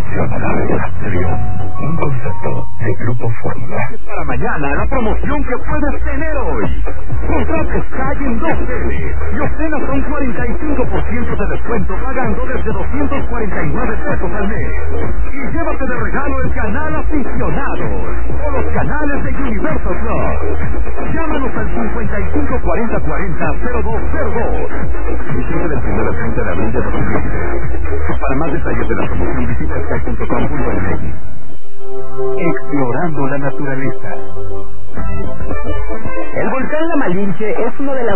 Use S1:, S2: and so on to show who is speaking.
S1: Selecciona la relación. Un concepto de Grupo Fórmula.
S2: Para mañana, la promoción que puedes tener hoy. Contrata Sky en 2Tele y obtén hasta un 45% de descuento pagando desde 249 pesos al mes. Y llévate de regalo el canal Aficionados o los canales de Universal Plus. Llámanos al 554040-0202. Visita del 1 al 30 de abril de 2020. Para más detalles de la promoción, visita sky.com.mx. Explorando la naturaleza.
S3: El volcán La Malinche es uno de las